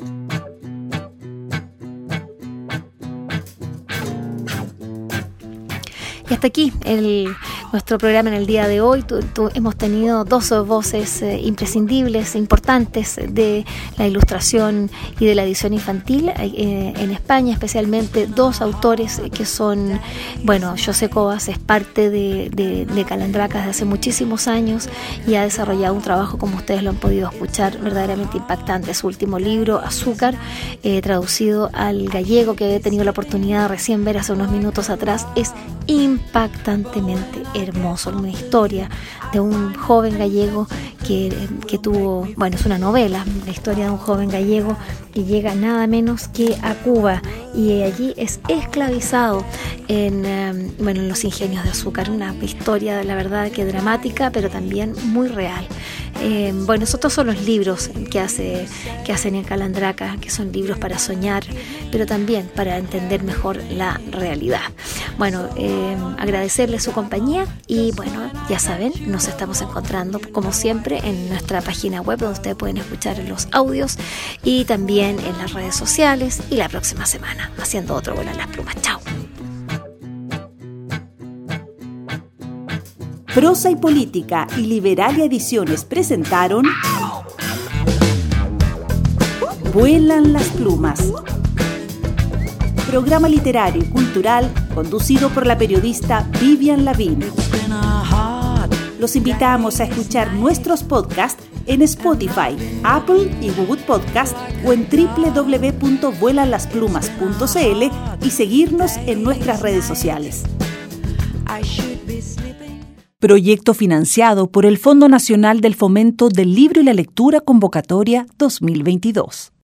Y hasta aquí el, nuestro programa en el día de hoy. Tu, tu, hemos tenido dos voces eh, imprescindibles, importantes de la ilustración y de la edición infantil eh, en España, especialmente dos autores que son, bueno, José Cobas es parte de, de, de Calandraca desde hace muchísimos años y ha desarrollado un trabajo, como ustedes lo han podido escuchar, verdaderamente impactante. Su último libro, Azúcar, eh, traducido al gallego, que he tenido la oportunidad de recién ver hace unos minutos atrás, es impactantemente hermoso, una historia de un joven gallego que, que tuvo, bueno, es una novela, la historia de un joven gallego que llega nada menos que a Cuba y allí es esclavizado en, um, bueno, en los ingenios de azúcar. Una historia, la verdad, que dramática, pero también muy real. Eh, bueno, esos son los libros que, hace, que hacen en Calandraca, que son libros para soñar, pero también para entender mejor la realidad. Bueno, eh, agradecerles su compañía y bueno, ya saben, nos estamos encontrando como siempre en nuestra página web donde ustedes pueden escuchar los audios y también en las redes sociales y la próxima semana haciendo otro Vuelan las Plumas. Chao. Prosa y Política y Liberalia Ediciones presentaron Vuelan las Plumas, programa literario y cultural conducido por la periodista Vivian Lavín. Los invitamos a escuchar nuestros podcasts en Spotify, Apple y Google Podcast o en doble u doble u doble u punto vuelan las plumas punto c l y seguirnos en nuestras redes sociales. Proyecto financiado por el Fondo Nacional del Fomento del Libro y la Lectura Convocatoria dos mil veintidós.